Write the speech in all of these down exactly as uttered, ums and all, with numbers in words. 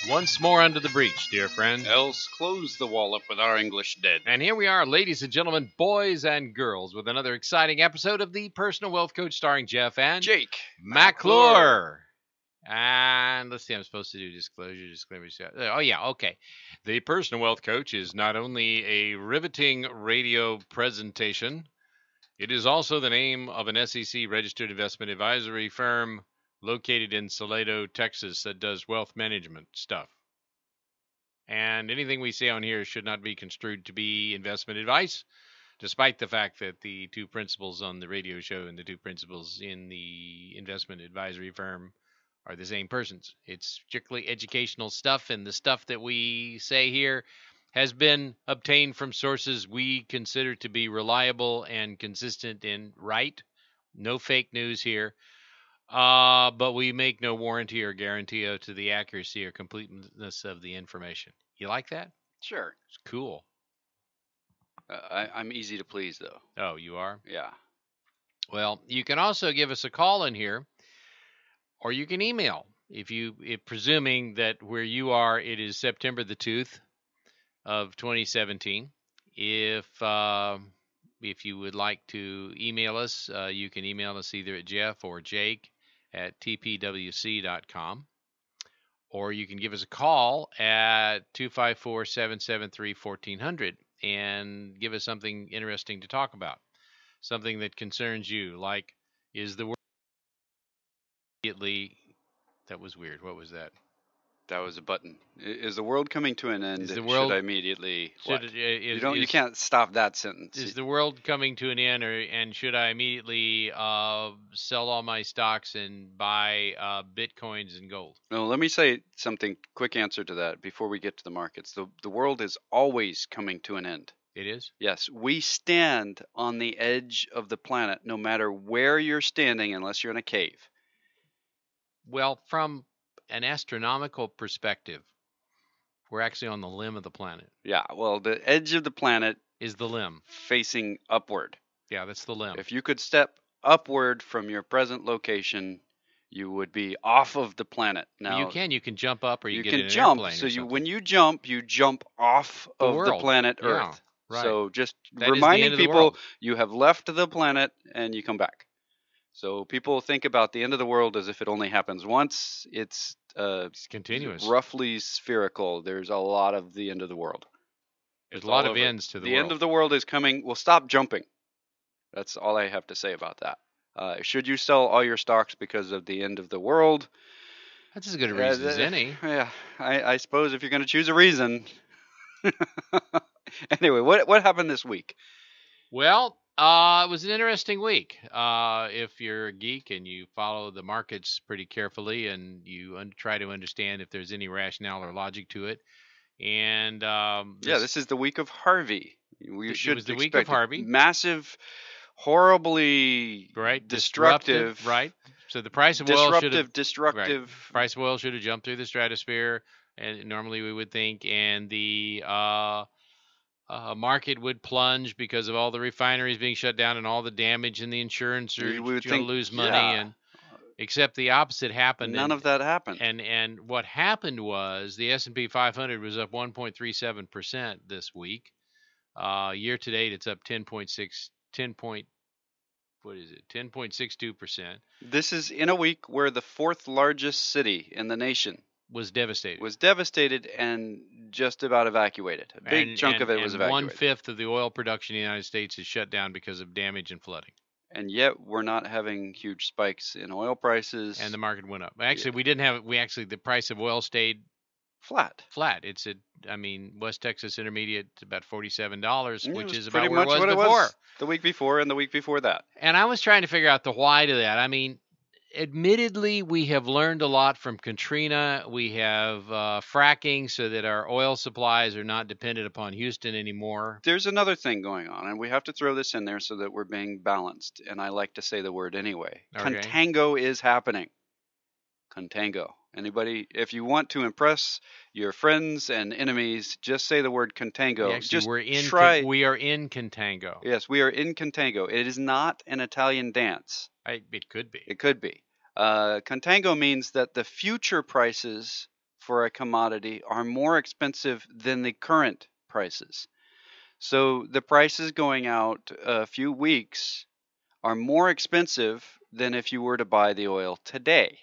Once more under the breach, dear friend. Else close the wall up with our English dead. And here we are, ladies and gentlemen, boys and girls, with another exciting episode of the Personal Wealth Coach starring Jeff and Jake McClure. And let's see, I'm supposed to do disclosure, disclaimer. Oh, yeah, okay. The Personal Wealth Coach is not only a riveting radio presentation, it is also the name of an S E C-registered investment advisory firm located in Salado, Texas, that does wealth management stuff. And anything we say on here should not be construed to be investment advice, despite the fact that the two principals on the radio show and the two principals in the investment advisory firm are the same persons. It's strictly educational stuff, and the stuff that we say here has been obtained from sources we consider to be reliable and consistent and right. No fake news here. Uh, but we make no warranty or guarantee to the accuracy or completeness of the information. You like that? Sure. It's cool. Uh, I, I'm easy to please, though. Oh, you are? Yeah. Well, you can also give us a call in here, or you can email. If you, if presuming that where you are, it is September the tooth of twenty seventeen. If uh, if you would like to email us, uh, you can email us either at Jeff or Jake at t p w c dot com, or you can give us a call at two five four, seven seven three, one four zero zero and give us something interesting to talk about, something that concerns you, like, is the world immediately... That was weird. What was that? That was a button. Is the world coming to an end? Is the world, should I immediately... Should, what? uh, is, you, don't, is, you can't stop that sentence. Is the world coming to an end, or, and should I immediately uh, sell all my stocks and buy uh, Bitcoins and gold? No, let me say something, quick answer to that before we get to the markets. The, the world is always coming to an end. It is? Yes. We stand on the edge of the planet no matter where you're standing, unless you're in a cave. Well, from an astronomical perspective, we're actually on the limb of the planet. Yeah, well, the edge of the planet is the limb. Facing upward. Yeah, that's the limb. If you could step upward from your present location, you would be off of the planet. Now, well, you can. You can jump up, or you, you get can in an jump. airplane So or you, something. when you jump, you jump off the of world. the planet Yeah, Earth. right. So just that reminding the people, you have left the planet and you come back. So people think about the end of the world as if it only happens once. It's Uh, it's continuous, roughly spherical. There's a lot of the end of the world. There's it's a lot of over. ends to the, the world. end of the world is coming. Well, stop jumping. That's all I have to say about that. Uh, should you sell all your stocks because of the end of the world? That's as good a reason uh, as any. Yeah, I, I suppose if you're going to choose a reason. Anyway, what what happened this week? Well, Uh, it was an interesting week. Uh, if you're a geek and you follow the markets pretty carefully and you un- try to understand if there's any rationale or logic to it. And um, this, yeah, this is the week of Harvey. We it, should it was the expect week of Harvey. Massive, horribly right, destructive, right. So the price of oil should have destructive. Right. Price of oil should have jumped through the stratosphere, and normally we would think, and the uh. Uh, market would plunge because of all the refineries being shut down and all the damage and the insurance or we would going to lose money. Yeah. And except the opposite happened. None and, of that happened. And and what happened was the S and P five hundred was up one point three seven percent this week. Uh, year to date, it's up ten point six, ten point, what is it, ten point six two percent. This is in a week where the fourth largest city in the nation was devastated. Was devastated and just about evacuated. A big and, chunk and, of it and was evacuated. One-fifth of the oil production in the United States is shut down because of damage and flooding. And yet we're not having huge spikes in oil prices. And the market went up. Actually, yeah. we didn't have, we actually, the price of oil stayed flat. Flat. It's a, I mean, West Texas Intermediate, about forty-seven dollars, yeah, which is pretty about where much it was what before. It was the week before and the week before that. And I was trying to figure out the why to that. I mean, admittedly, we have learned a lot from Katrina. We have uh, fracking so that our oil supplies are not dependent upon Houston anymore. There's another thing going on, and we have to throw this in there so that we're being balanced. And I like to say the word anyway. Okay. Contango is happening. Contango. Anybody, if you want to impress your friends and enemies, just say the word contango. Actually, just we're in try. Con- we are in contango. Yes, we are in contango. It is not an Italian dance. I, it could be. It could be. Uh, contango means that the future prices for a commodity are more expensive than the current prices. So the prices going out a few weeks are more expensive than if you were to buy the oil today.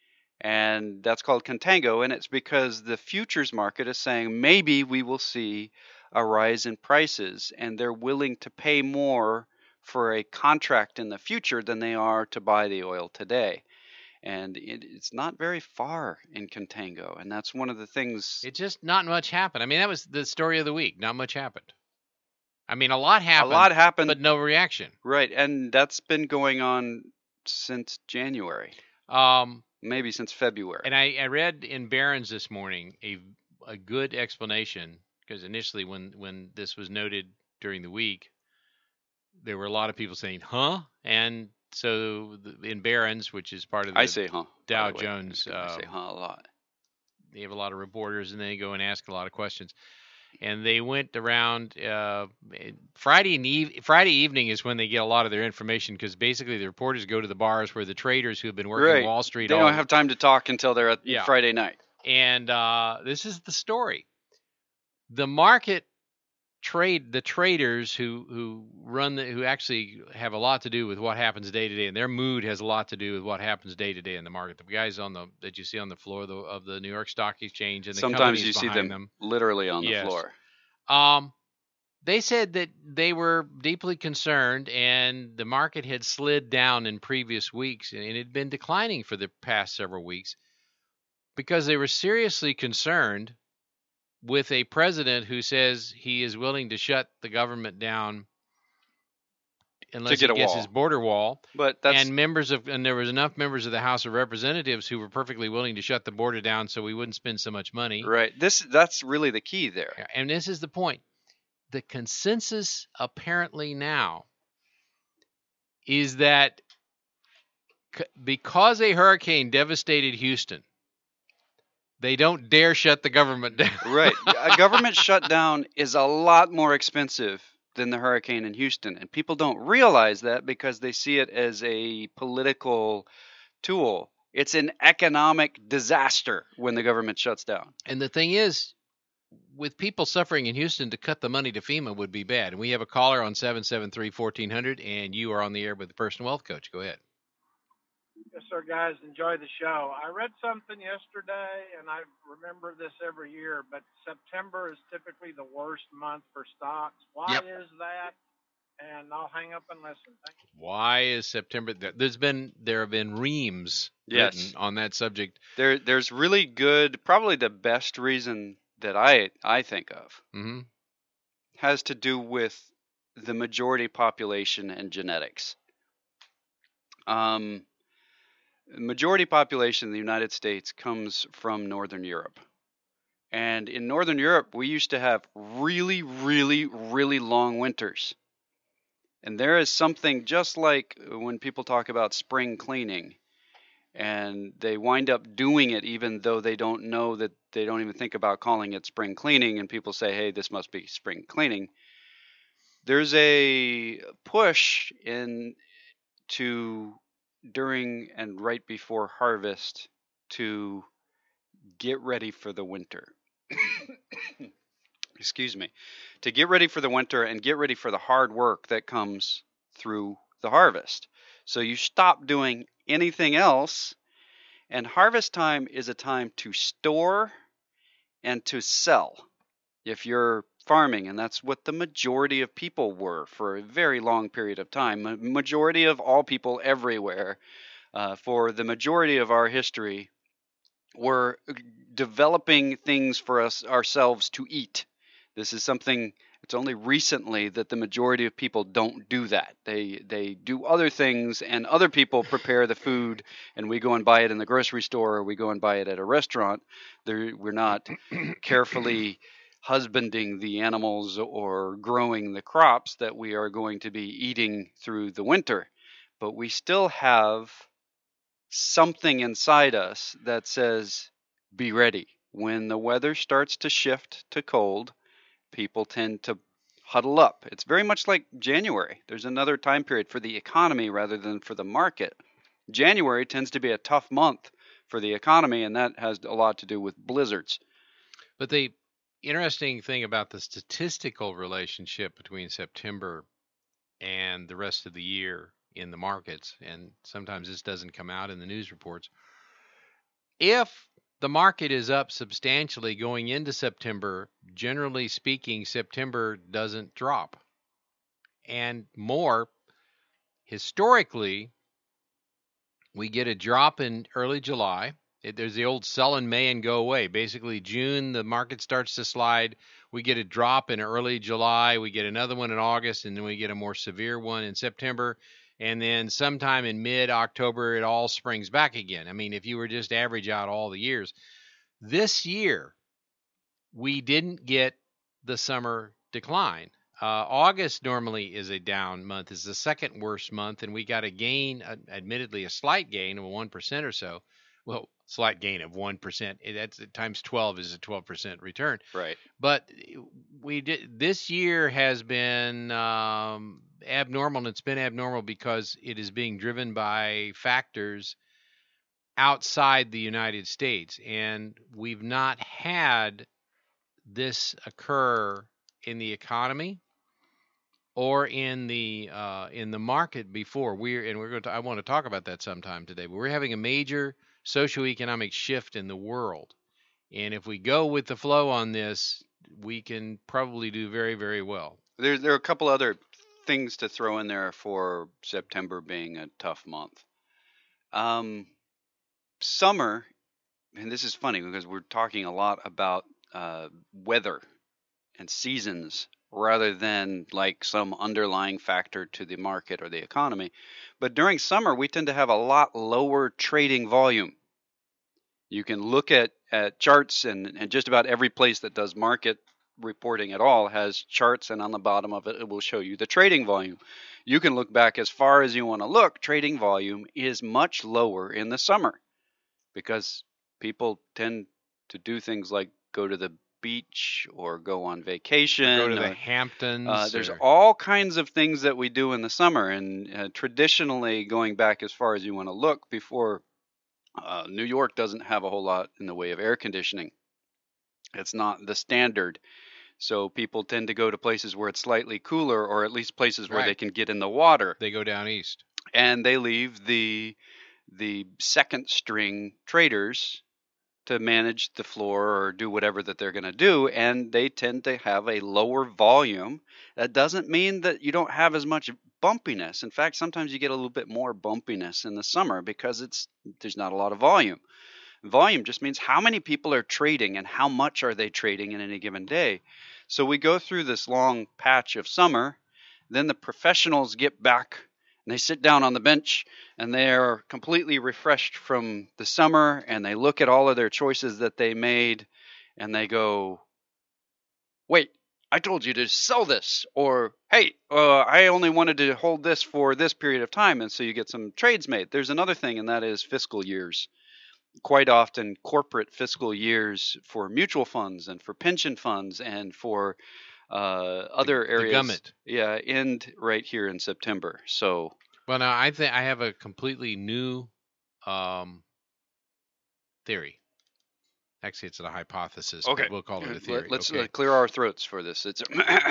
And that's called contango, and it's because the futures market is saying maybe we will see a rise in prices, and they're willing to pay more for a contract in the future than they are to buy the oil today. And it, it's not very far in contango, and that's one of the things. It just not much happened. I mean, that was the story of the week. Not much happened. I mean, a lot happened. A lot happened, but no reaction. Right, and that's been going on since January. Um. Maybe since February. And I, I read in Barron's this morning a a good explanation, because initially when, when this was noted during the week, there were a lot of people saying, huh? And so the, in Barron's, which is part of the I say, huh, Dow Jones. I Uh, say, huh, a lot. They have a lot of reporters, and they go and ask a lot of questions. And they went around uh, Friday and eve- Friday evening is when they get a lot of their information, because basically the reporters go to the bars where the traders who have been working right. Wall Street. They all don't have time to talk until they're at yeah. Friday night. And uh, this is the story. The market trade, the traders who who run the, who actually have a lot to do with what happens day to day, and their mood has a lot to do with what happens day to day in the market. The guys on the that you see on the floor of the, of the New York Stock Exchange, and the sometimes you see them, them literally on yes. the floor. Um, they said that they were deeply concerned, and the market had slid down in previous weeks, and it had been declining for the past several weeks, because they were seriously concerned with a president who says he is willing to shut the government down unless he gets his border wall. But that's... and members of and there was enough members of the House of Representatives who were perfectly willing to shut the border down so we wouldn't spend so much money. Right. This that's really the key there. And this is the point. The consensus apparently now is that because a hurricane devastated Houston, they don't dare shut the government down. Right. A government shutdown is a lot more expensive than the hurricane in Houston. And people don't realize that because they see it as a political tool. It's an economic disaster when the government shuts down. And the thing is, with people suffering in Houston, to cut the money to FEMA would be bad. And we have a caller on seven seven three, one four zero zero, and you are on the air with the Personal Wealth Coach. Go ahead. Yes, sir, guys. Enjoy the show. I read something yesterday, and I remember this every year, but September is typically the worst month for stocks. Why yep. is that? And I'll hang up and listen. Thank you. Why is September? There's been there have been reams yes. written on that subject. There, there's really good. Probably the best reason that I I think of mm-hmm. has to do with the majority population and genetics. Um. The majority population in the United States comes from Northern Europe. And in Northern Europe, we used to have really, really, really long winters. And there is something just like when people talk about spring cleaning, and they wind up doing it even though they don't know that they don't even think about calling it spring cleaning, and people say, hey, this must be spring cleaning. There's a push in to during and right before harvest to get ready for the winter. Excuse me. To get ready for the winter and get ready for the hard work that comes through the harvest. So you stop doing anything else, and harvest time is a time to store and to sell. If you're farming, and that's what the majority of people were for a very long period of time. A majority of all people everywhere, uh, for the majority of our history, were developing things for us ourselves to eat. This is something, it's only recently that the majority of people don't do that. They they do other things, and other people prepare the food, and we go and buy it in the grocery store, or we go and buy it at a restaurant. There, we're not carefully husbanding the animals or growing the crops that we are going to be eating through the winter. But we still have something inside us that says, be ready. When the weather starts to shift to cold, people tend to huddle up. It's very much like January. There's another time period for the economy rather than for the market. January tends to be a tough month for the economy, and that has a lot to do with blizzards. But the interesting thing about the statistical relationship between September and the rest of the year in the markets, and sometimes this doesn't come out in the news reports, if the market is up substantially going into September, generally speaking, September doesn't drop. And more, historically, we get a drop in early July. It, there's the old sell in May and go away. Basically, June, the market starts to slide. We get a drop in early July. We get another one in August, and then we get a more severe one in September. And then sometime in mid-October, it all springs back again. I mean, if you were just average out all the years. This year, we didn't get the summer decline. Uh, August normally is a down month. It's the second worst month, and we got a gain, uh, admittedly a slight gain of one percent or so. Well, slight gain of one percent. That's times twelve is a twelve percent return. Right. But we did. This year has been um, abnormal, and it's been abnormal because it is being driven by factors outside the United States, and we've not had this occur in the economy or in the uh, in the market before. We're and we're going to. I want to talk about that sometime today. But we're having a major socioeconomic shift in the world, and if we go with the flow on this, we can probably do very, very well. There, there are a couple other things to throw in there for September being a tough month. Um, summer, and this is funny because we're talking a lot about uh, weather and seasons rather than like some underlying factor to the market or the economy. But during summer, we tend to have a lot lower trading volume. You can look at, at charts, and, and just about every place that does market reporting at all has charts, and on the bottom of it, it will show you the trading volume. You can look back as far as you want to look. Trading volume is much lower in the summer because people tend to do things like go to the beach or go on vacation. Go to or, the Hamptons. Uh, there's or... all kinds of things that we do in the summer, and uh, traditionally, going back as far as you want to look, before uh, New York doesn't have a whole lot in the way of air conditioning. It's not the standard. So people tend to go to places where it's slightly cooler, or at least places where Right. they can get in the water. They go down east. And they leave the the second string traders to manage the floor or do whatever that they're going to do, and they tend to have a lower volume. That doesn't mean that you don't have as much bumpiness. In fact, sometimes you get a little bit more bumpiness in the summer because it's there's not a lot of volume. Volume just means how many people are trading and how much are they trading in any given day. So we go through this long patch of summer, then the professionals get back and they sit down on the bench and they are completely refreshed from the summer, and they look at all of their choices that they made and they go, wait, I told you to sell this, or hey, uh, I only wanted to hold this for this period of time, and so you get some trades made. There's another thing, and that is fiscal years. Quite often, corporate fiscal years for mutual funds and for pension funds and for uh, other The areas, gummit. yeah, end right here in September. So, Well, now I think I have a completely new um, theory. Actually, it's a hypothesis, okay, but we'll call it a theory. Let, let's okay. uh, clear our throats for this. It's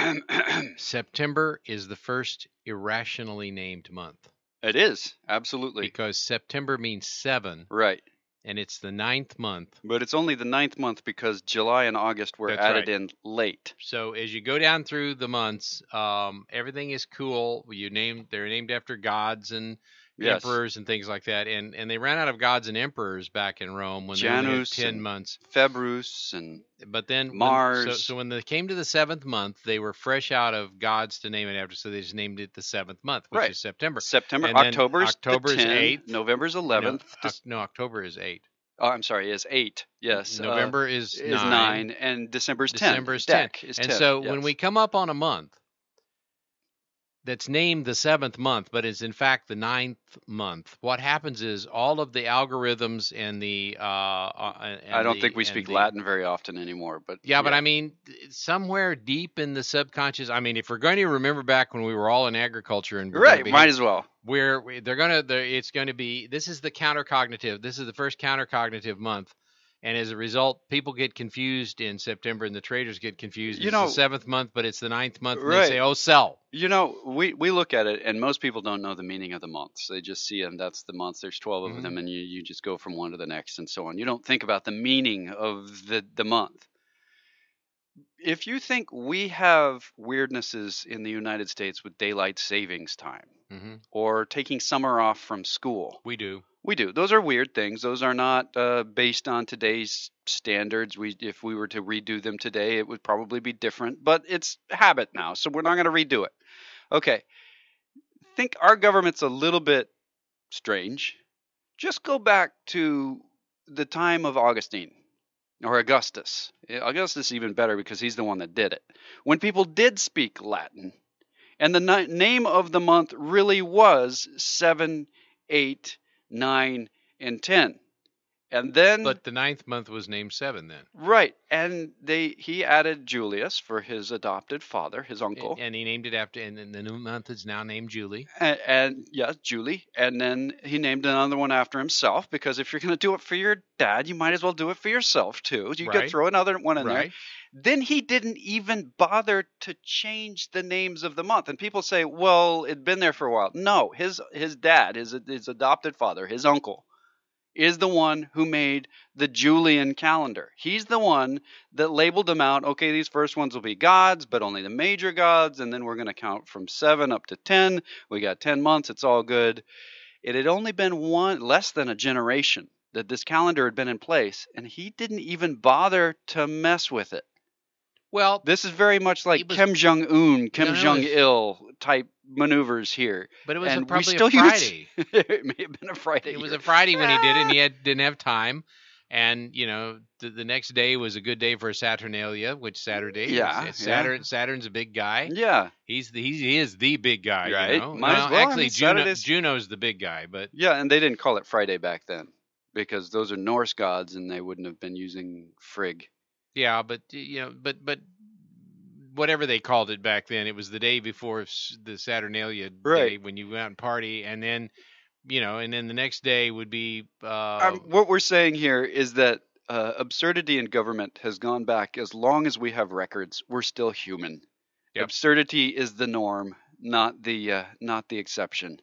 September is the first irrationally named month it is absolutely because September means seven, right. and it's the ninth month. But it's only the ninth month because July and August were That's added right. in late. So as you go down through the months, um, everything is cool. You name they're named after gods and Yes. emperors and things like that, and and they ran out of gods and emperors back in Rome when they only had Janus ten and months. Februs and But then when- Mars. so, so when they came to the seventh month, they were fresh out of gods to name it after, so they just named it the seventh month, which Right. is September. September, And then October's, October's the tenth, eighth. November's eleventh. No, Oc- no, October is eight. Oh, I'm sorry, is eight. Yes. uh, November is, is nine. nine, and December's ten. December is ten. Dec is And ten. so yes. when we come up on a month, that's named the seventh month, but is in fact the ninth month. What happens is all of the algorithms and the uh, uh and I don't the, think we and speak the, Latin very often anymore, but Yeah, but I mean, somewhere deep in the subconscious. I mean, if we're going to remember back when we were all in agriculture and we're gonna right, be- might as well. where we- they're gonna, they're, it's going to be. This is the countercognitive. This is the first countercognitive month, and as a result, people get confused in September, and the traders get confused. You It's know- the seventh month, but it's the ninth month, and Right. they say, "Oh, sell." You know, we, we look at it, and most people don't know the meaning of the months. They just see them. That's the months. There's twelve Mhm. of them, and you, you just go from one to the next and so on. You don't think about the meaning of the, the month. If you think we have weirdnesses in the United States with daylight savings time hmm or taking summer off from school, We do. we do. Those are weird things. Those are not uh, based on today's standards. We, if we were to redo them today, it would probably be different. But it's habit now, so we're not going to redo it. Okay. Think our government's a little bit strange. Just go back to the time of Augustine or Augustus. Yeah, Augustus is even better because he's the one that did it. When people did speak Latin, and the ni- name of the month really was seven, eight, nine, and ten. And then But the ninth month was named seven then, right, and they he added Julius for his adopted father, his uncle. and, and he named it after. And then the new month is now named Julie. And, and yes, Julie. And then he named another one after himself because if you're going to do it for your dad, you might as well do it for yourself too. You Right. could throw another one in there. Right. Then he didn't even bother to change the names of the month. And people say, well, it'd been there for a while. No, his his dad, his his adopted father, his uncle, is the one who made the Julian calendar. He's the one that labeled them out. Okay, these first ones will be gods, but only the major gods, and then we're going to count from seven up to ten. We got ten months. It's all good. It had only been one less than a generation that this calendar had been in place, and he didn't even bother to mess with it. Well, This is very much like It was- Kim Jong Un, Kim No, no, Jong it's- Il type maneuvers here. but it was a, and we probably still a use- Friday. It may have been a Friday. It was here. a Friday when he did it, and he had, didn't have time. And you know, the, the next day was a good day for Saturnalia, which Saturday. is- Yeah, it's Saturn. Saturn's a big guy. Yeah. He's the, he's, he is the big guy. Right. You know? Might as Well, well. I Actually, mean, Juno, Saturday's- Juno's the big guy, but Yeah, and they didn't call it Friday back then because those are Norse gods and they wouldn't have been using Frigg. yeah, but you know, but but whatever they called it back then, it was the day before s- the Saturnalia day Right. when you went out and party, and then you know, and then the next day would be uh, Um, what we're saying here is that uh, absurdity in government has gone back as long as we have records. We're still human. Yep. Absurdity is the norm, not the uh, not the exception.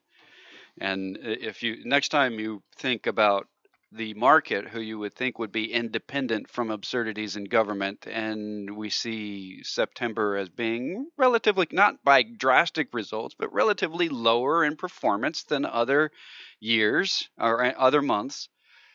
And i- if you next time you think about the market, who you would think would be independent from absurdities in government, and we see September as being relatively, not by drastic results, but relatively lower in performance than other years or uh, other months.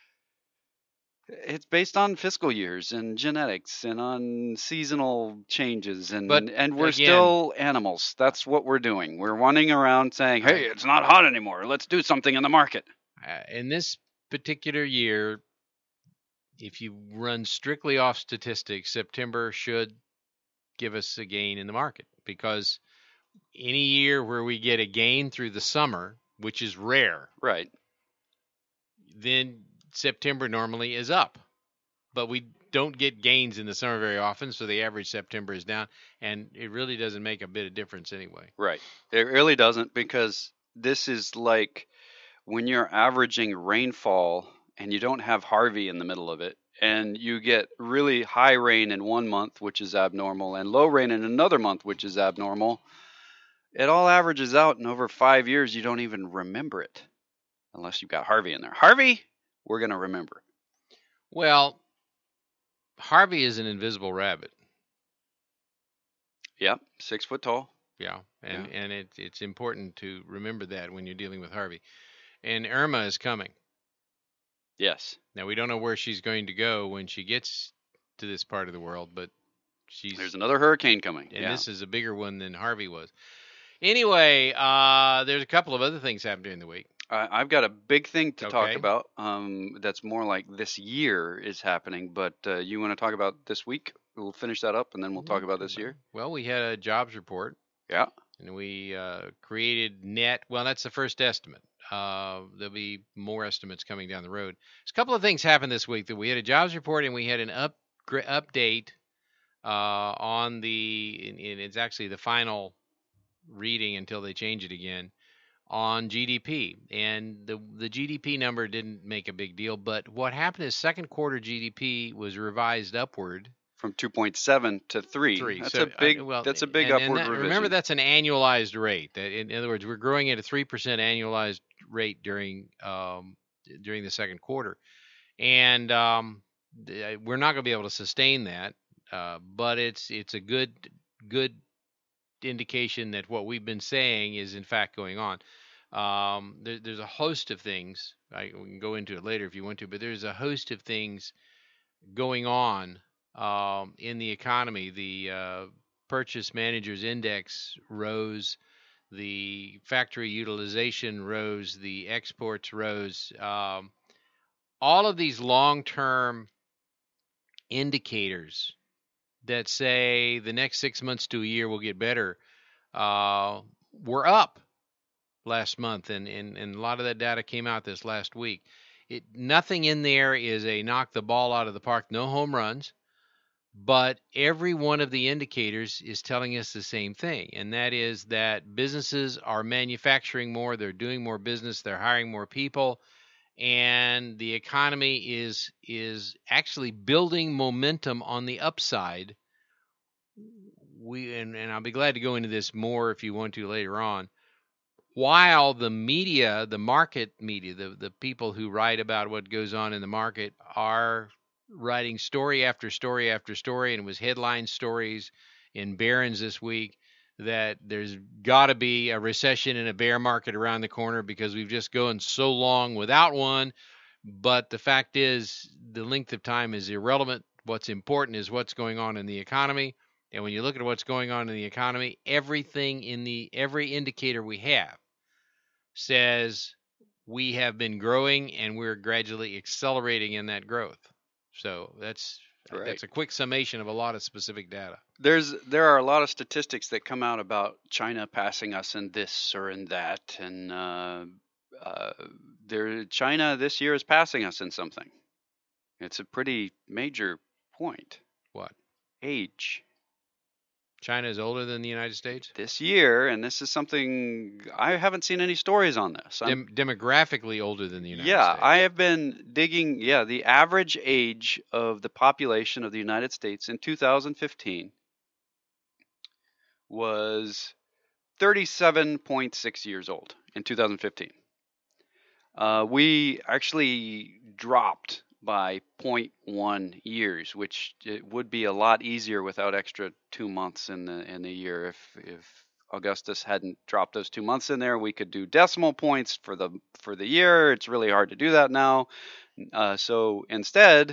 It's based on fiscal years and genetics and on seasonal changes, and But and we're again- still animals. That's what we're doing. We're running around saying, "Hey, it's not hot anymore. Let's do something in the market." uh, in this particular year, if you run strictly off statistics, September should give us a gain in the market, because any year where we get a gain through the summer, which is rare, Right. then September normally is up. But we don't get gains in the summer very often, so the average September is down, and it really doesn't make a bit of difference anyway. Right. It really doesn't, because this is like when you're averaging rainfall and you don't have Harvey in the middle of it, and you get really high rain in one month, which is abnormal, and low rain in another month, which is abnormal. It all averages out, and over five years, you don't even remember it unless you've got Harvey in there. Harvey, we're going to remember. Well, Harvey is an invisible rabbit. Yep, six foot tall. Yeah, and and it, it's important to remember that when you're dealing with Harvey. And Irma is coming. Yes. Now, we don't know where she's going to go when she gets to this part of the world, but she's There's another hurricane coming. and yeah. this is a bigger one than Harvey was. Anyway, uh, there's a couple of other things happened during the week. I- I've got a big thing to talk Okay. about. Um, that's more like this year is happening, but uh, you want to talk about this week? We'll finish that up, and then we'll talk about this year. Well, we had a jobs report. Yeah. And we uh, created net. Well, that's the first estimate. Uh, there'll be more estimates coming down the road. There's a couple of things happened this week. That we had a jobs report and we had an up update uh, on the. And it's actually the final reading until they change it again on G D P. And the the G D P number didn't make a big deal, but what happened is second quarter G D P was revised upward from two point seven to three. Three. That's So, a big. uh, well, that's a big and, upward and that, revision. Remember, that's an annualized rate. That, in, in other words, we're growing at a three percent annualized rate during um, during the second quarter, and um, we're not going to be able to sustain that. Uh, but it's it's a good good indication that what we've been saying is in fact going on. Um, there, there's a host of things. I, we can go into it later if you want to, but there's a host of things going on um, in the economy. The uh, Purchase Managers Index rose, the factory utilization rose, the exports rose. Um, all of these long-term indicators that say the next six months to a year will get better uh, were up last month, and, and, and a lot of that data came out this last week. It, nothing in there is a knock the ball out of the park, no home runs, but every one of the indicators is telling us the same thing, and that is that businesses are manufacturing more, they're doing more business, they're hiring more people, and the economy is is actually building momentum on the upside. We and, and I'll be glad to go into this more if you want to later on. While the media, the market media, the, the people who write about what goes on in the market are writing story after story after story, and it was headline stories in Barron's this week that there's got to be a recession and a bear market around the corner because we've just gone so long without one. But the fact is, the length of time is irrelevant. What's important is what's going on in the economy. And when you look at what's going on in the economy, everything in the every indicator we have says we have been growing and we're gradually accelerating in that growth. So that's Right. that's a quick summation of a lot of specific data. There's there are a lot of statistics that come out about China passing us in this or in that, and uh, uh, there China this year is passing us in something. It's a pretty major point. What? Age. China is older than the United States? This year, and this is something I haven't seen any stories on this. Dem- demographically older than the United yeah, States. I have been digging. Yeah, the average age of the population of the United States in two thousand fifteen was thirty-seven point six years old in two thousand fifteen. Uh, we actually dropped by zero point one years, which it would be a lot easier without extra two months in the in the year. If if Augustus hadn't dropped those two months in there, we could do decimal points for the for the year. It's really hard to do that now. Uh, so instead,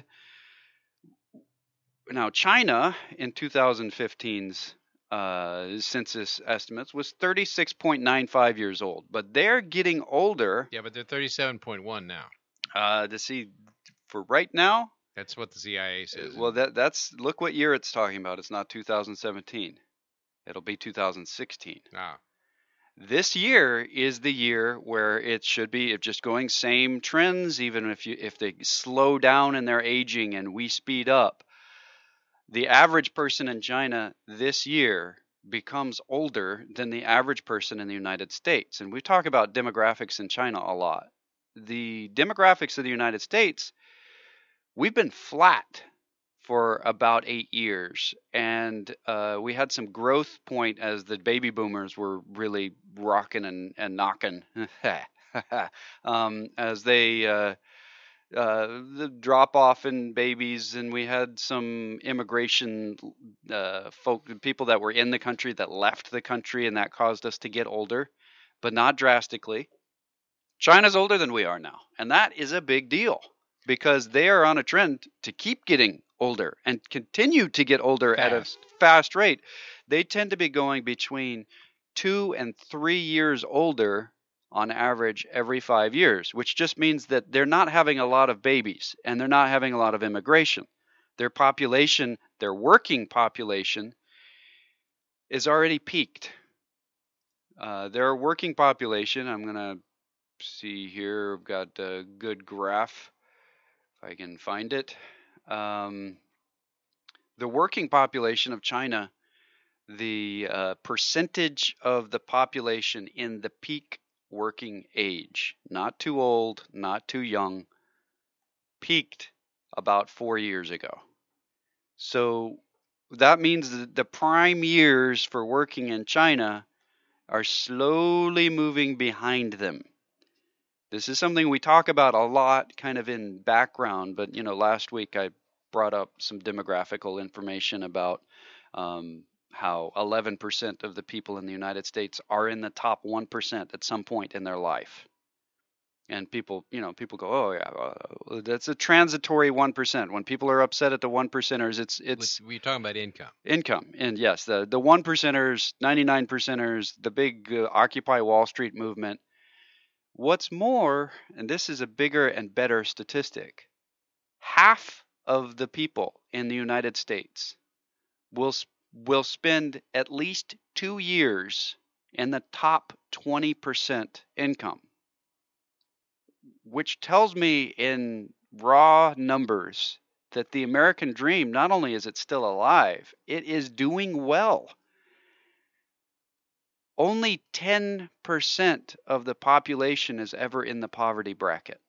now China in twenty fifteen's uh, census estimates was thirty-six point nine five years old, but they're getting older. Yeah, but they're thirty-seven point one now. Uh, to see. For right now, that's what the C I A says. Well, that that's look what year it's talking about. It's not two thousand seventeen. It'll be two thousand sixteen. Ah. This year is the year where it should be if just going same trends, even if you if they slow down in their aging and we speed up. The average person in China this year becomes older than the average person in the United States. And we talk about demographics in China a lot. The demographics of the United States, we've been flat for about eight years, and uh, we had some growth point as the baby boomers were really rocking and, and knocking, um, as they uh, uh, the drop off in babies, and we had some immigration uh, folk, people that were in the country that left the country, and that caused us to get older, but not drastically. China's older than we are now, and that is a big deal because they are on a trend to keep getting older and continue to get older fast. at a fast rate. They tend to be going between two and three years older on average every five years, which just means that they're not having a lot of babies and they're not having a lot of immigration. Their population, their working population, is already peaked. Uh, their working population, I'm going to see here, I've got a good graph, if I can find it. Um, the working population of China, the uh, percentage of the population in the peak working age, not too old, not too young, peaked about four years ago. So that means that the prime years for working in China are slowly moving behind them. This is something we talk about a lot kind of in background, but you know, last week I brought up some demographical information about um, how eleven percent of the people in the United States are in the top one percent at some point in their life. And people, you know, people go, oh yeah, well, that's a transitory one percent. When people are upset at the one percenters, it's it's We're talking about income. Income, and yes, the the one percenters, ninety-nine percenters, the big uh, Occupy Wall Street movement. What's more, and this is a bigger and better statistic, half of the people in the United States will will spend at least two years in the top twenty percent income, which tells me in raw numbers that the American dream, not only is it still alive, it is doing well. Only ten percent of the population is ever in the poverty bracket.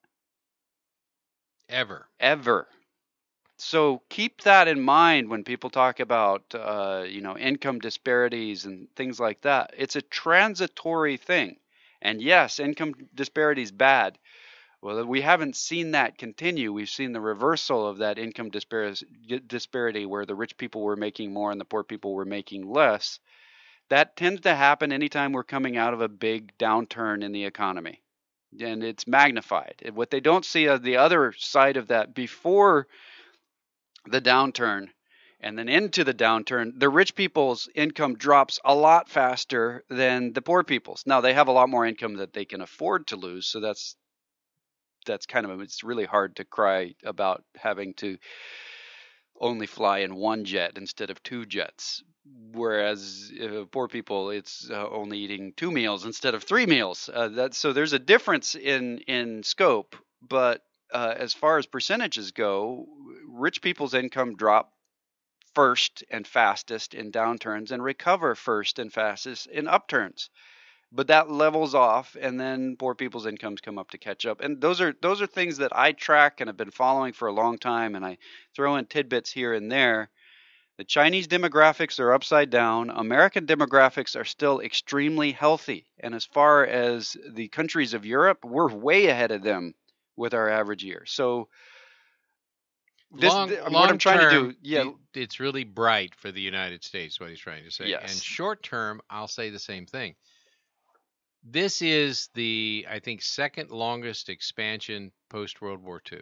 Ever. Ever. So keep that in mind when people talk about, uh, you know, income disparities and things like that. It's a transitory thing. And yes, income disparity is bad. Well, we haven't seen that continue. We've seen the reversal of that income disparity where the rich people were making more and the poor people were making less. That tends to happen anytime we're coming out of a big downturn in the economy. And it's magnified. What they don't see on the other side of that, before the downturn and then into the downturn, the rich people's income drops a lot faster than the poor people's. Now, they have a lot more income that they can afford to lose, so that's that's kind of, it's really hard to cry about having to only fly in one jet instead of two jets. Whereas uh, poor people, it's uh, only eating two meals instead of three meals. Uh, that, so there's a difference in, in scope. But uh, as far as percentages go, rich people's income drop first and fastest in downturns and recover first and fastest in upturns. But that levels off, and then poor people's incomes come up to catch up. And those are those are things that I track and have been following for a long time, and I throw in tidbits here and there. The Chinese demographics are upside down. American demographics are still extremely healthy. And as far as the countries of Europe, we're way ahead of them with our average year. So this, long, th- long what I'm trying term, to do, yeah, it's really bright for the United States, what he's trying to say. Yes. And short term, I'll say the same thing. This is the, I think, second longest expansion post World War Two.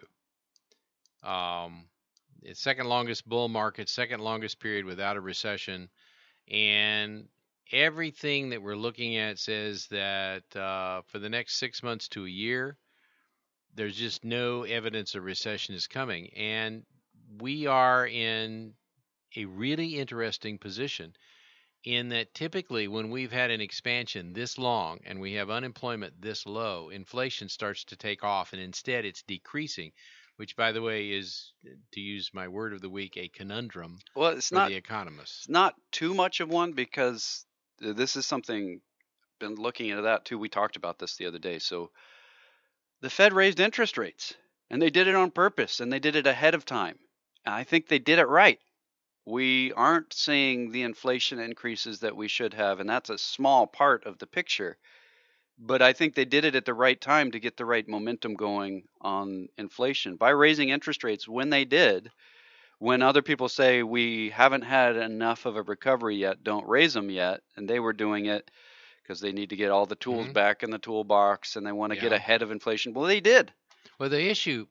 Um, it's second longest bull market, second longest period without a recession, and everything that we're looking at says that uh, for the next six months to a year, there's just no evidence a recession is coming, and we are in a really interesting position. In that typically when we've had an expansion this long and we have unemployment this low, inflation starts to take off, and instead it's decreasing, which, by the way, is, to use my word of the week, a conundrum well, it's for not the economists. it's not too much of one, because this is something, been looking into that too. We talked about this the other day. So the Fed raised interest rates, and they did it on purpose, and they did it ahead of time. And I think they did it right. We aren't seeing the inflation increases that we should have, and that's a small part of the picture. But I think they did it at the right time to get the right momentum going on inflation by raising interest rates when they did. When other people say we haven't had enough of a recovery yet, don't raise them yet, and they were doing it because they need to get all the tools Mhm. back in the toolbox and they want to get Yeah. ahead of inflation. Well, they did. Well, the issue,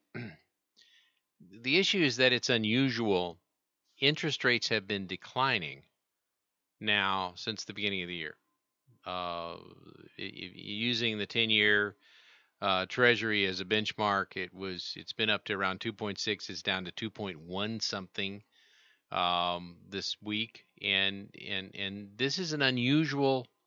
the issue is that it's unusual. Interest rates have been declining now since the beginning of the year. Uh, using the ten-year uh, Treasury as a benchmark, it was it's been up to around two point six. It's down to two point one something um, this week, and and and this is an unusual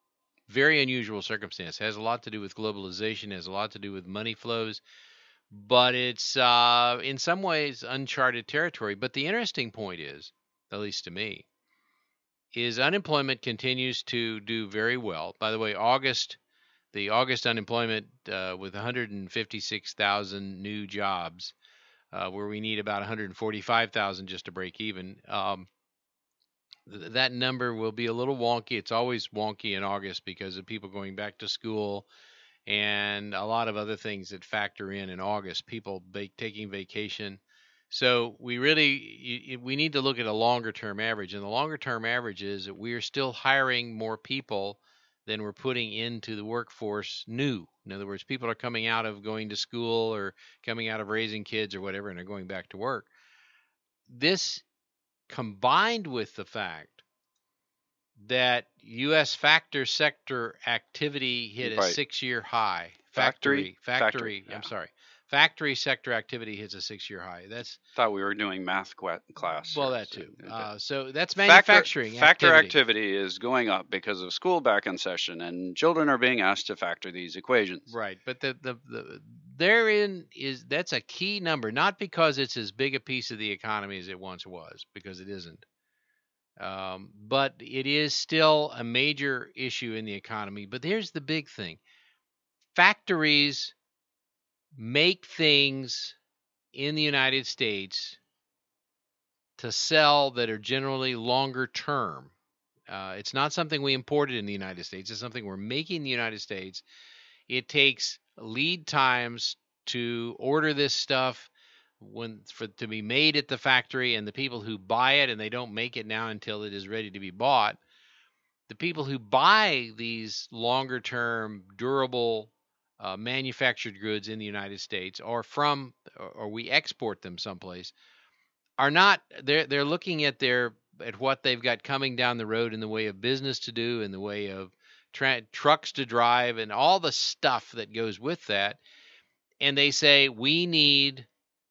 very unusual circumstance. It has a lot to do with globalization, has a lot to do with money flows, but it's uh, in some ways uncharted territory. But the interesting point is, at least to me, is unemployment continues to do very well. By the way, August, the August unemployment uh, with one hundred fifty-six thousand new jobs, uh, where we need about one hundred forty-five thousand just to break even. Um, th- that number will be a little wonky. It's always wonky in August because of people going back to school and a lot of other things that factor in in August, people va- taking vacation. So we really we need to look at a longer term average, and the longer term average is that we are still hiring more people than we're putting into the workforce new. In other words, people are coming out of going to school or coming out of raising kids or whatever, and are going back to work. This, combined with the fact that U S factor sector activity hit a Right. six-year high. Factory? Factory, factory, Factory, I'm yeah. sorry. Factory sector activity hits a six-year high. That's Thought we were doing math qu- class. well, here, that so- too. Uh, so that's Factor- manufacturing factor activity. activity is going up because of school back in session, and children are being asked to factor these equations. Right, but the, the the therein is that's a key number, not because it's as big a piece of the economy as it once was, because it isn't. Um, but it is still a major issue in the economy. But here's the big thing: factories make things in the United States to sell that are generally longer term. Uh, it's not something we imported in the United States. It's something we're making in the United States. It takes lead times to order this stuff when for to be made at the factory, and the people who buy it, and they don't make it now until it is ready to be bought. The people who buy these longer term, durable, uh, manufactured goods in the United States, or from, or, or we export them someplace, are not. They're they're looking at their at what they've got coming down the road in the way of business to do, in the way of tra- trucks to drive, and all the stuff that goes with that. And they say we need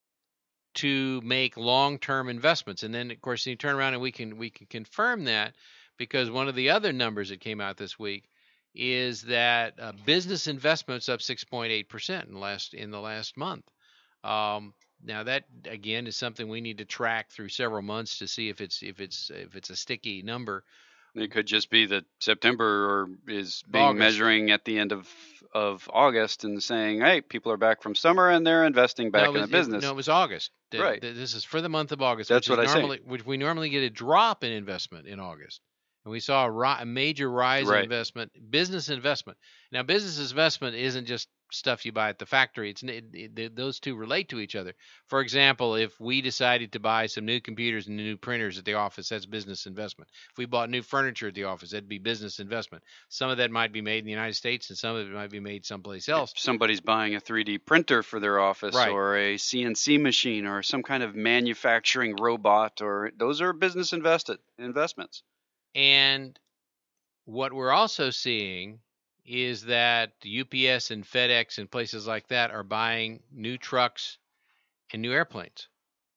to make long-term investments. And then, of course, you turn around and we can we can confirm that, because one of the other numbers that came out this week is that uh, business investments up six point eight percent in the last in the last month. Um, now that again is something we need to track through several months to see if it's if it's if it's a sticky number. It could just be that September is being August. measuring at the end of of August and saying, "Hey, people are back from summer and they're investing back no, it in was, the business." It, no, it was August. The- Right. the- this is for the month of August. That's which what is I say. normally, which we normally get a drop in investment in August. And we saw a, ri- a major rise Right. in investment, business investment. Now, business investment isn't just stuff you buy at the factory. It's it, it, those two relate to each other. For example, if we decided to buy some new computers and new printers at the office, that's business investment. If we bought new furniture at the office, that'd be business investment. Some of that might be made in the United States, and some of it might be made someplace else. If somebody's buying a three D printer for their office, Right. or a C N C machine, or some kind of manufacturing robot, or those are business invested investments. And what we're also seeing is that U P S and FedEx and places like that are buying new trucks and new airplanes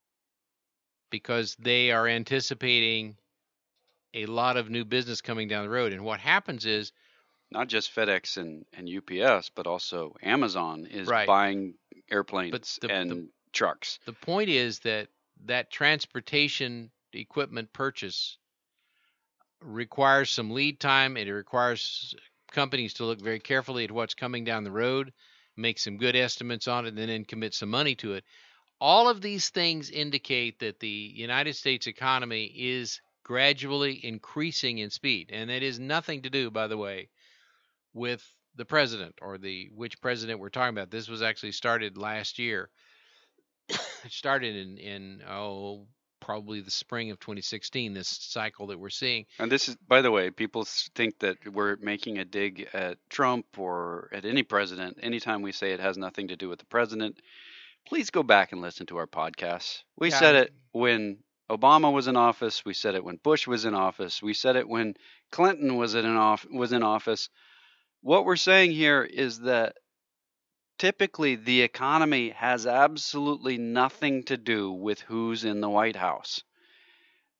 because they are anticipating a lot of new business coming down the road. And what happens is, Not just FedEx and, and U P S, but also Amazon is Right. buying airplanes But the- and the- trucks. the point is that that transportation equipment purchase requires some lead time. It requires companies to look very carefully at what's coming down the road, make some good estimates on it, and then commit some money to it. All of these things indicate that the United States economy is gradually increasing in speed. And it has nothing to do, by the way, with the president or the which president we're talking about. This was actually started last year. It started in, in oh, probably the spring of twenty sixteen, this cycle that we're seeing. And this is, by the way, people s- think that we're making a dig at Trump or at any president anytime we say it has nothing to do with the president. Please go back and listen to our podcasts. We Yeah. said it when Obama was in office. We said it when Bush was in office. We said it when Clinton was in off was in office. What we're saying here is that typically the economy has absolutely nothing to do with who's in the White House.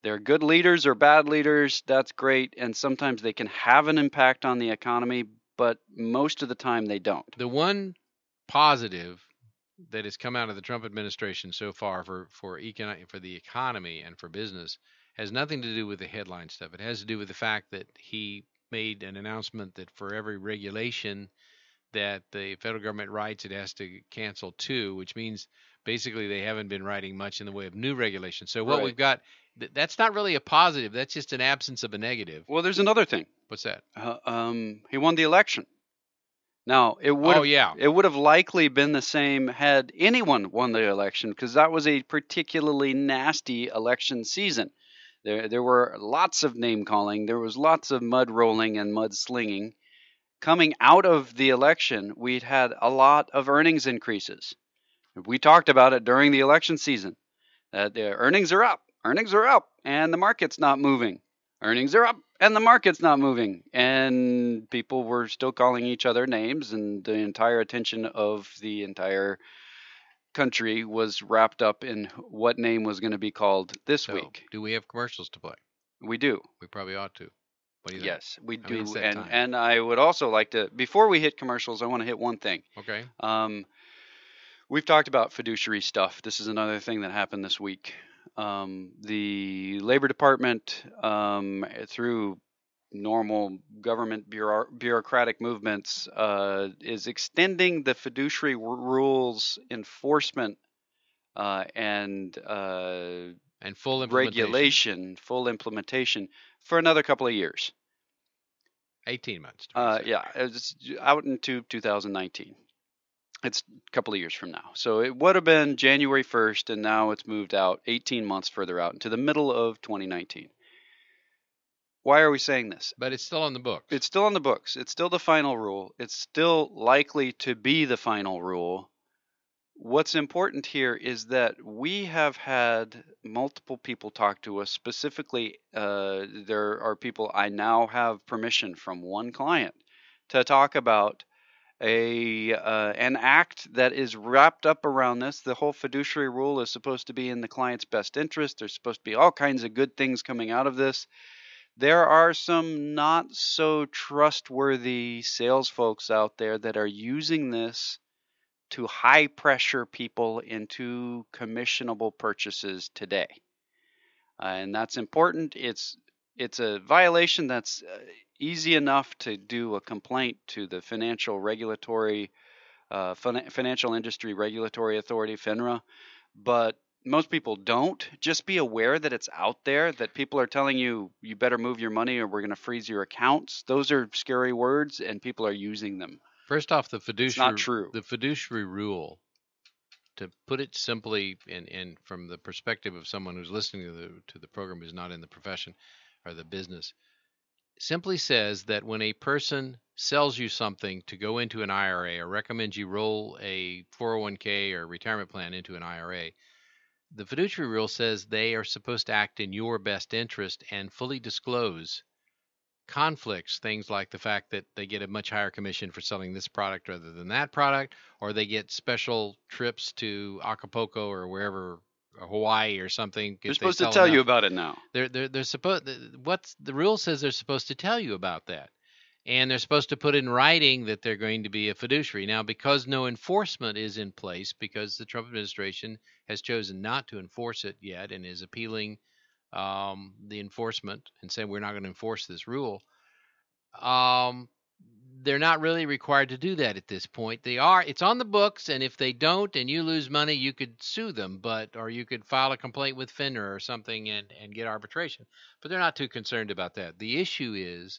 They're good leaders or bad leaders. That's great. And sometimes they can have an impact on the economy, but most of the time they don't. The one positive that has come out of the Trump administration so far for for economic for the economy and for business has nothing to do with the headline stuff. It has to do with the fact that he made an announcement that for every regulation that the federal government writes, it has to cancel two, which means basically they haven't been writing much in the way of new regulations. So what Right. we've got, th- that's not really a positive. That's just an absence of a negative. Well, there's another thing. What's that? Uh, um, he won the election. Now, it would Oh, have, yeah. it would have likely been the same had anyone won the election, because that was a particularly nasty election season. There, there were lots of name calling. There was lots of mud rolling and mud slinging. Coming out of the election, we'd had a lot of earnings increases. We talked about it during the election season. That the earnings are up, earnings are up, and the market's not moving. Earnings are up, and the market's not moving. And people were still calling each other names, and the entire attention of the entire country was wrapped up in what name was going to be called this So, week. do we have commercials to play? We do. We probably ought to. What do you think? Yes, we I mean, it's do. that And time. and I would also like to, before we hit commercials, I want to hit one thing. Okay. Um, we've talked about fiduciary stuff. This is another thing that happened this week. Um, the Labor Department, um, through normal government bureau- bureaucratic movements, uh, is extending the fiduciary w- rules enforcement uh, and uh, And full implementation. regulation, full implementation for another couple of years. eighteen months. to be Uh, exact. yeah, it's out into two thousand nineteen. It's a couple of years from now. So it would have been January first, and now it's moved out eighteen months further out into the middle of twenty nineteen. Why are we saying this? But it's still on the books. It's still on the books. It's still the final rule. It's still likely to be the final rule. What's important here is that we have had multiple people talk to us. Specifically, uh, there are people I now have permission from one client to talk about a uh, an act that is wrapped up around this. The whole fiduciary rule is supposed to be in the client's best interest. There's supposed to be all kinds of good things coming out of this. There are some not so trustworthy sales folks out there that are using this to high pressure people into commissionable purchases today. Uh, and that's important. It's it's a violation that's uh, easy enough to do a complaint to the Financial Regulatory uh, fin- Financial Industry Regulatory Authority, FINRA, but most people don't. Just be aware that it's out there, that people are telling you you better move your money or we're going to freeze your accounts. Those are scary words, and people are using them. First off, the It's fiduciary not true. the fiduciary rule, to put it simply, and, and from the perspective of someone who's listening to the to the program who's not in the profession or the business, simply says that when a person sells you something to go into an I R A or recommends you roll a four oh one k or retirement plan into an I R A, the fiduciary rule says they are supposed to act in your best interest and fully disclose conflicts, things like the fact that they get a much higher commission for selling this product rather than that product, or they get special trips to Acapulco or wherever, or Hawaii or something. They're if they supposed to sell tell you enough. about it now. They're they're they're supposed. What's the rule says they're supposed to tell you about that, and they're supposed to put in writing that they're going to be a fiduciary. Now, because no enforcement is in place, because the Trump administration has chosen not to enforce it yet and is appealing um, the enforcement and saying we're not going to enforce this rule, um, they're not really required to do that at this point. They are. It's on the books, and if they don't and you lose money, you could sue them, but or you could file a complaint with FINRA or something and, and get arbitration. But they're not too concerned about that. The issue is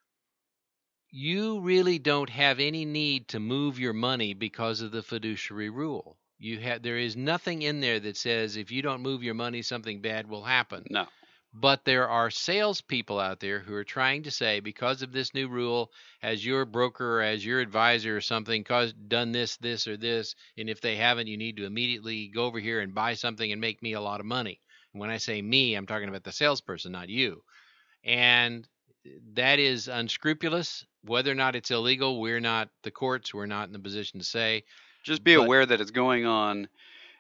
you really don't have any need to move your money because of the fiduciary rule. You have there is nothing in there that says if you don't move your money, something bad will happen. No. But there are salespeople out there who are trying to say, because of this new rule, as your broker or as your advisor or something cause, done this, this, or this, and if they haven't, you need to immediately go over here and buy something and make me a lot of money. And when I say me, I'm talking about the salesperson, not you. And that is unscrupulous. Whether or not it's illegal, we're not the courts. We're not in the position to say. Just be But- aware that it's going on.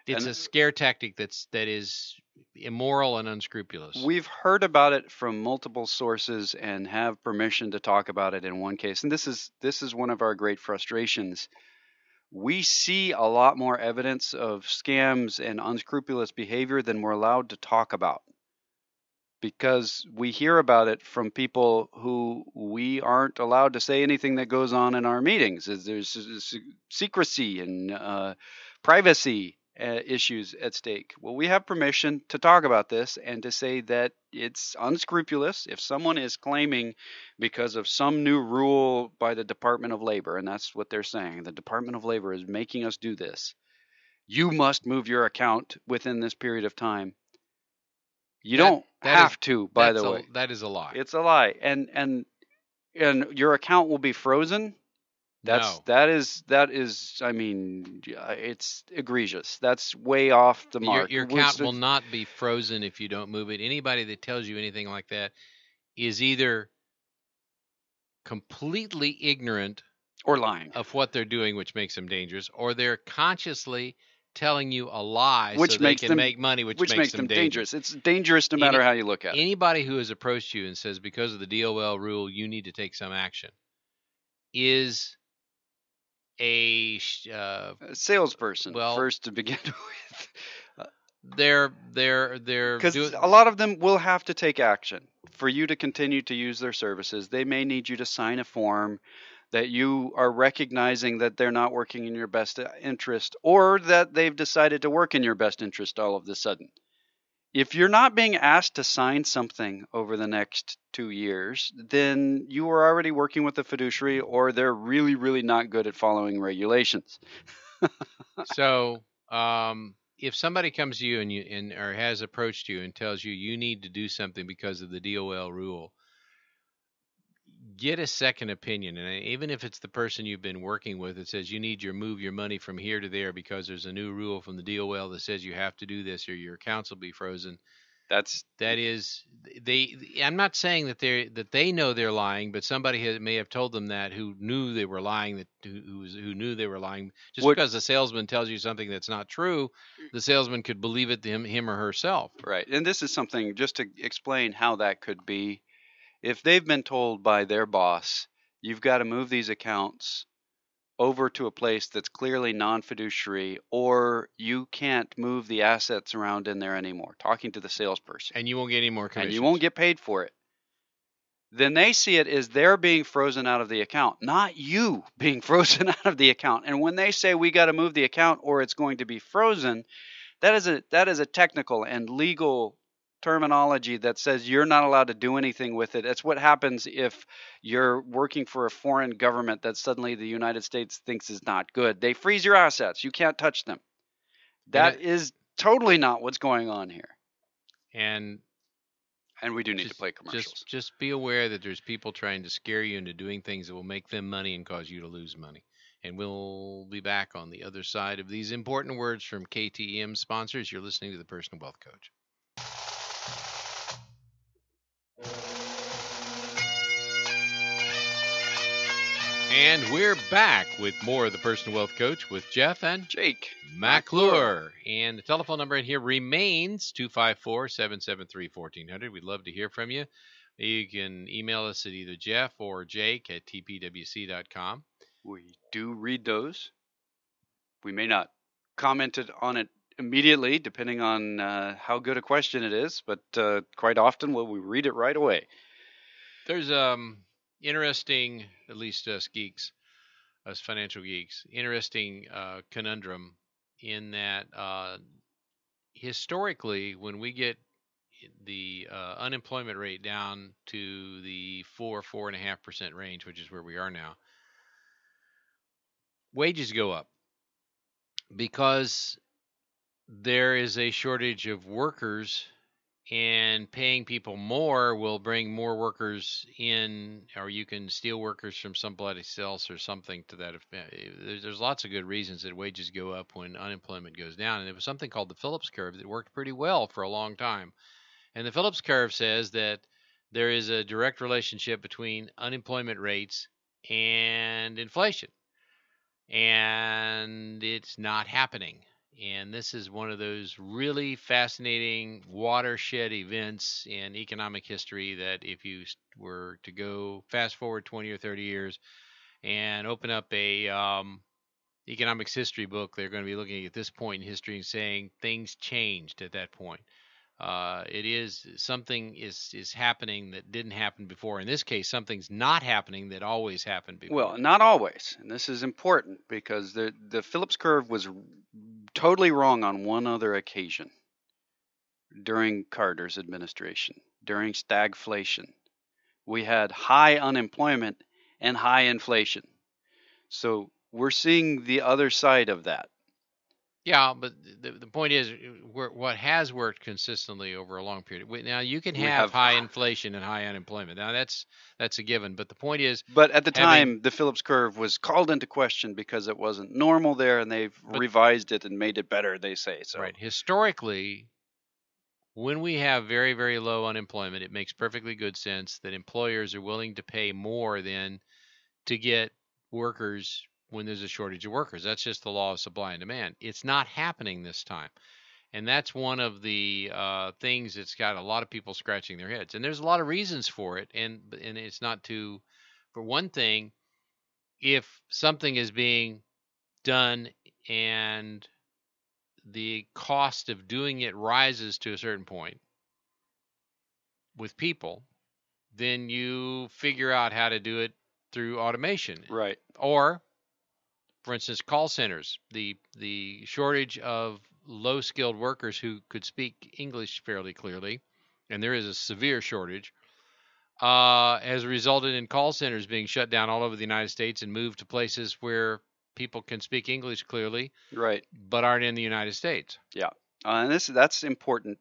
it's And a scare tactic that's that is immoral and unscrupulous. we've heard about it from multiple sources and have permission to talk about it in one case. And this is this is one of our great frustrations. We see a lot more evidence of scams and unscrupulous behavior than we're allowed to talk about, because we hear about it from people who we aren't allowed to say anything that goes on in our meetings. There's secrecy and uh, privacy uh, issues at stake. Well, we have permission to talk about this and to say that it's unscrupulous if someone is claiming, because of some new rule by the Department of Labor, and that's what they're saying, the Department of Labor is making us do this. You must move your account within this period of time. You That- don't that have is- to, by That's the a- way. that is a lie. It's a lie. And and and your account will be frozen. That's no. that is that is I mean, yeah, it's egregious. That's way off the Your, mark. your We're account st- will not be frozen if you don't move it. Anybody that tells you anything like that is either completely ignorant or lying. of what they're doing, which makes them dangerous, or they're consciously telling you a lie Which so they makes can them- make money, which, Which makes them dangerous. It's dangerous no Any- matter how you look at it. Anybody who has approached you and says because of the D O L rule you need to take some action is a sh- uh, A salesperson Well- first to begin with. they're they're they're Because doing- a lot of them will have to take action for you to continue to use their services. They may need you to sign a form that you are recognizing that they're not working in your best interest, or that they've decided to work in your best interest all of a sudden. If you're not being asked to sign something over the next two years, then you are already working with a fiduciary, or they're really, really not good at following regulations. So, um, if somebody comes to you and you and or has approached you and tells you you need to do something because of the D O L rule, get a second opinion. And even if it's the person you've been working with that says you need to move your money from here to there because there's a new rule from the D O L that says you have to do this or your accounts will be frozen. That's That is, they. I'm not saying that they that they know they're lying, but somebody has, may have told them that who knew they were lying. That who who, was, who knew they were lying. Just What- because the salesman tells you something that's not true, the salesman could believe it him him or herself. right. And this is something, just to explain how that could be. If they've been told by their boss, you've got to move these accounts over to a place that's clearly non-fiduciary, or you can't move the assets around in there anymore, talking to the salesperson, And you won't get any more and commissions. you won't get paid for it, then they see it as they're being frozen out of the account, not you being frozen out of the account. And when they say we got to move the account or it's going to be frozen, that is a that is a technical and legal terminology that says you're not allowed to do anything with it. That's what happens if you're working for a foreign government that suddenly the United States thinks is not good. They freeze your assets. You can't touch them. That it- is totally not what's going on here. And And we do need just, to play commercials. just just be aware that there's people trying to scare you into doing things that will make them money and cause you to lose money. And we'll be back on the other side of these important words from K T E M sponsors. You're listening to the Personal Wealth Coach. And we're back with more of the Personal Wealth Coach with Jeff and Jake. McClure. And the telephone number in here remains two five four, seven seven three, one four zero zero. We'd love to hear from you. You can email us at either Jeff or Jake at t p w c dot com. We do read those. We may not comment it on it immediately, depending on uh, how good a question it is, but uh, quite often we'll we read it right away. There's um interesting, at least us geeks, us financial geeks, interesting uh, conundrum in that uh, historically, when we get the uh, unemployment rate down to the four, four and a half percent range, which is where we are now, wages go up because there is a shortage of workers, and paying people more will bring more workers in, or you can steal workers from somebody else or something to that effect. There's, there's lots of good reasons that wages go up when unemployment goes down. And there was something called the Phillips curve that worked pretty well for a long time. And the Phillips curve says that there is a direct relationship between unemployment rates and inflation. And it's not happening. And this is one of those really fascinating watershed events in economic history that if you were to go fast forward twenty or thirty years and open up a um, economics history book, they're going to be looking at this point in history and saying things changed at that point. Uh, it is something is is happening that didn't happen before. In this case, something's not happening that always happened before. Well, not always, and this is important because the the Phillips curve was totally wrong on one other occasion during Carter's administration, during stagflation. We had high unemployment and high inflation. So we're seeing the other side of that. Yeah, but the, the point is, what has worked consistently over a long period. Now you can have, have high inflation and high unemployment. Now that's that's a given. But the point is, but at the having, time, the Phillips curve was called into question because it wasn't normal there, and they've but, revised it and made it better. They say so. Right. Historically, when we have very very low unemployment, it makes perfectly good sense that employers are willing to pay more than to get workers when there's a shortage of workers. That's just the law of supply and demand. It's not happening this time. And that's one of the uh, things that's got a lot of people scratching their heads. And there's a lot of reasons for it. And and it's not to, for one thing, if something is being done and the cost of doing it rises to a certain point with people, then you figure out how to do it through automation. Right. Or, for instance, call centers, the the shortage of low-skilled workers who could speak English fairly clearly, and there is a severe shortage, uh, has resulted in call centers being shut down all over the United States and moved to places where people can speak English clearly, right, but aren't in the United States. Yeah, uh, and this that's important.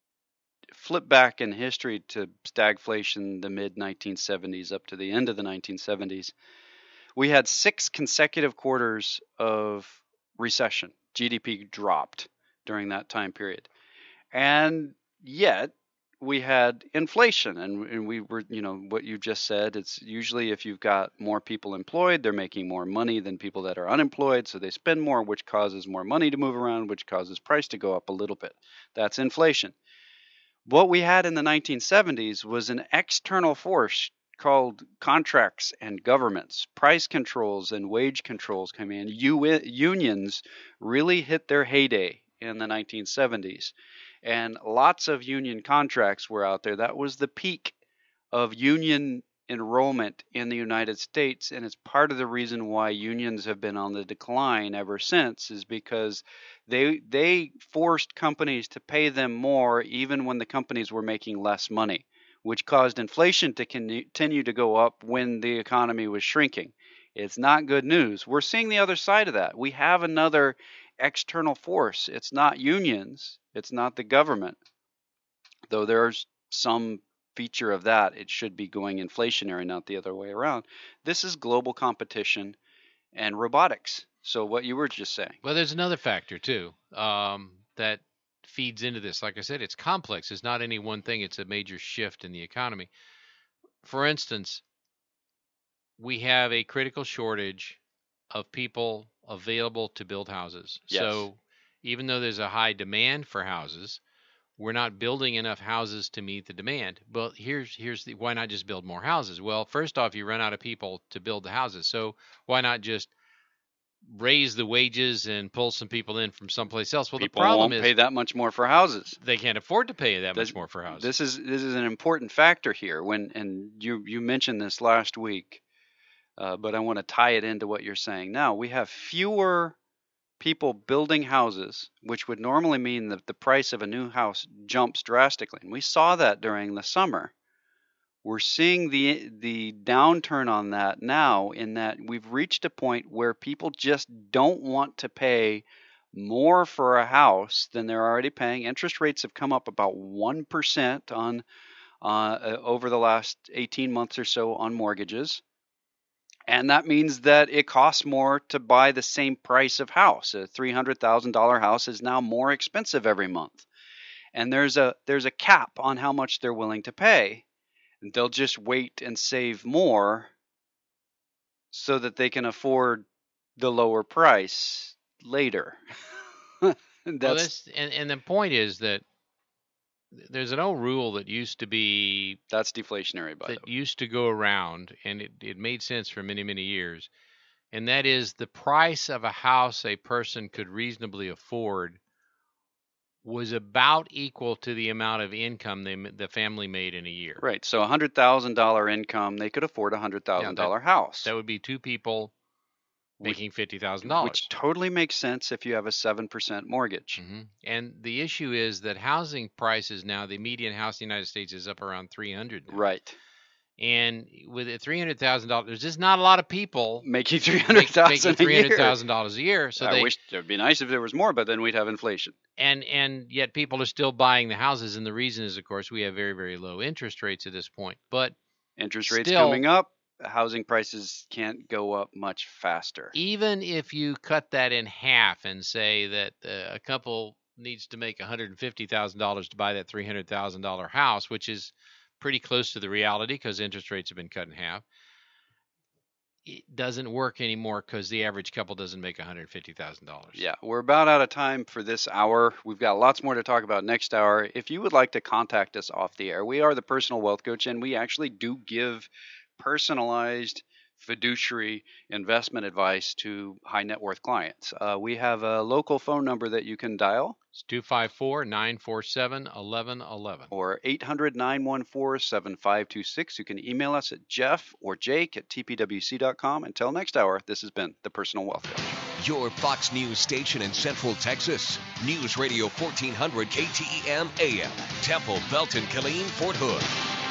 Flip back in history to stagflation, the mid nineteen seventies up to the end of the nineteen seventies. We had six consecutive quarters of recession. G D P dropped during that time period. And yet we had inflation, and, and we were, you know, what you just said, it's usually if you've got more people employed, they're making more money than people that are unemployed, so they spend more, which causes more money to move around, which causes price to go up a little bit. That's inflation. What we had in the nineteen seventies was an external force called contracts and governments. Price controls and wage controls come in. U- unions really hit their heyday in the nineteen seventies. And lots of union contracts were out there. That was the peak of union enrollment in the United States, and it's part of the reason why unions have been on the decline ever since, is because they they forced companies to pay them more even when the companies were making less money, which caused inflation to continue to go up when the economy was shrinking. It's not good news. We're seeing the other side of that. We have another external force. It's not unions. It's not the government. Though there's some feature of that, it should be going inflationary, not the other way around. This is global competition and robotics. So what you were just saying. Well, there's another factor too um, that feeds into this. Like I said, it's complex. It's not any one thing. It's a major shift in the economy. For instance, we have a critical shortage of people available to build houses. Yes. So even though there's a high demand for houses, we're not building enough houses to meet the demand. But here's here's the why not just build more houses? Well, first off, you run out of people to build the houses. So why not just raise the wages and pull some people in from someplace else? Well, people the problem won't is pay that much more for houses. They can't afford to pay that this, much more for houses. This is this is an important factor here. When and you you mentioned this last week, uh, but I want to tie it into what you're saying now. We have fewer people building houses, which would normally mean that the price of a new house jumps drastically. And we saw that during the summer. We're seeing the the downturn on that now, in that we've reached a point where people just don't want to pay more for a house than they're already paying. Interest rates have come up about one percent on uh, over the last eighteen months or so on mortgages. And that means that it costs more to buy the same price of house. A three hundred thousand dollars house is now more expensive every month. And there's a there's a cap on how much they're willing to pay. And they'll just wait and save more so that they can afford the lower price later. that's, well, this, and, and the point is that there's an old rule that used to be that's deflationary, by the that way. used to go around, and it, it made sense for many, many years. And that is the price of a house a person could reasonably afford was about equal to the amount of income they the family made in a year. Right. So a one hundred thousand dollars income, they could afford a one hundred thousand dollars Yeah, that- house. That would be two people Which- making fifty thousand dollars. Which totally makes sense if you have a seven percent mortgage. hmm And the issue is that housing prices now, the median house in the United States is up around three hundred now. Right. And with a three hundred thousand dollars, there's just not a lot of people Making three make, hundred thousand making a three hundred year. thousand dollars a year. So I they wish it would be nice if there was more, but then we'd have inflation. and and yet people are still buying the houses, and the reason is, of course, we have very very low interest rates at this point. But Interest rates Still- coming up, housing prices can't go up much faster. even if you cut that in half and say that uh, a couple needs to make one hundred fifty thousand dollars to buy that three hundred thousand dollars house, which is pretty close to the reality because interest rates have been cut in half, it doesn't work anymore because the average couple doesn't make one hundred fifty thousand dollars. Yeah, we're about out of time for this hour. We've got lots more to talk about next hour. If you would like to contact us off the air, we are the Personal Wealth Coach, and we actually do give personalized fiduciary investment advice to high net worth clients. Uh, we have a local phone number that you can dial, It's two five four, nine four seven, one one one one. or eight hundred, nine one four, seven five two six. You can email us at Jeff or Jake at T P W C dot com. Until next hour, this has been the Personal Wealth Coach. Your Fox News station in Central Texas. News Radio fourteen hundred K T E M A M. Temple, Belton, Killeen, Fort Hood.